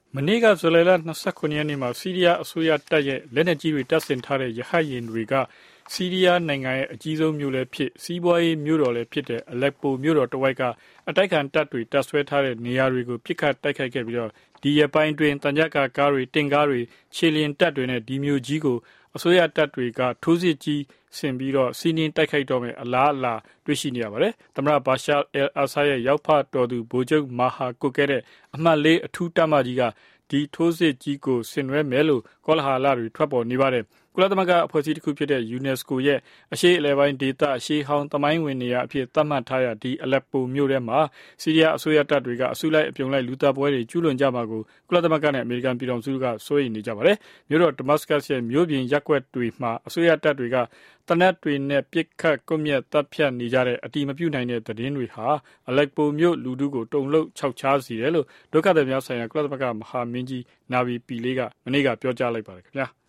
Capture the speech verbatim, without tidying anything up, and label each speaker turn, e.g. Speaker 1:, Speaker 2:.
Speaker 1: မနေ့ကဇူလိုင်လ၂၉ရက်နေ့မှာဆီးရီးယားအစိုးရတပ်ရဲ့လက်နက်ကြီးတွေတပ်ဆင်ထားတဲ့ရဟတ်ယာဉ်တွေကဆီးရီးယားနိုင်ငံရဲ့အကြီးဆုံးမြို့လည်းဖြစ်စီးပွားရေးမြို့တော်လည်းဖြစ်တဲ့အလက်ပိုမြို့တော်တဝိုက်ကအတိုက်ခံတပ်တွေတပ်ဆွဲထားတဲ့နေရာတွေကိုပစ်ခတ်တိုက်ခိုက်ခဲ့ပြီးတော့ဒီရပိုင်းတွင်တန်ကြပ်ကာကားတွေတင်ကားတွေခြေလျင်တပ်တွေနဲ့ဒီမြို့ကြီးကိုအစိုးရတပ်တွေကထိုးစစ်ကြီးဆင်ပြီးတော့စီးနင်းတိုက်ခိုက်တော့မယ်အလားအလာတွေ့ရှိနေရပါတယ်။သမ္မတဘာရှာအယ်အာဆာရဲ့ရောက်ဖတော်သူဗိုလ်ချုပ်မာဟာကုတ်ခဲ့တဲ့အမှတ်လေးအထူးတပ်မကြီးကဒီထိုးစစ်ကြီးကိုဆင်နွှဲမယ်လို့ကောလဟာလတွေထွက်ပေါ်နေပါတယ်။ကုလသမဂ္ဂအဖွဲ့အစည်းတစ်ခုဖြစ်တဲ့ UNESCO ရဲ့အရှေ့အလယ်ပိုင်းဒေသအရှေ့ဟောင်းသမိုင်းဝင်နေရာအဖြစ်သတ်မှတ်ထားရဒီအလက်ပိုမြို့ထဲမှာဆီးရီးယားအစိုးရတပ်တွေကအစုလိုက်အပြုံလိုက်လူသတ်ပွဲတွေကျူးလွန်ကြမှာကိုကုလသမဂ္ဂနဲ့အမေရိကန်ပြည်ထောင်စုကစိုးရိမ်နေကြပါတယ်။မြို့တော်ဒမတ်စကတ်ရဲ့မြို့ပြင်ရပ်ကွက်တွေမှာအစိုးရတပ်တွေကတနက်တွေနဲ့ပစ်ခတ်ကွပ်မျက်တပ်ဖြတ်နေကြတဲ့အတိမပြုနိုင်တဲ့သတင်းတွေဟာအလက်ပိုမြို့လူထုကိုတုန်လှုပ်ခြောက်ခြားစေတယ်လို့ဒုက္ခသည်များဆိုင်ရာကုလသမဂ္ဂမဟာမင်းကြီးနာဗီပီလေးကမနေ့ကပြောကြားလိုက်ပါတယ်ခင်ဗျာ။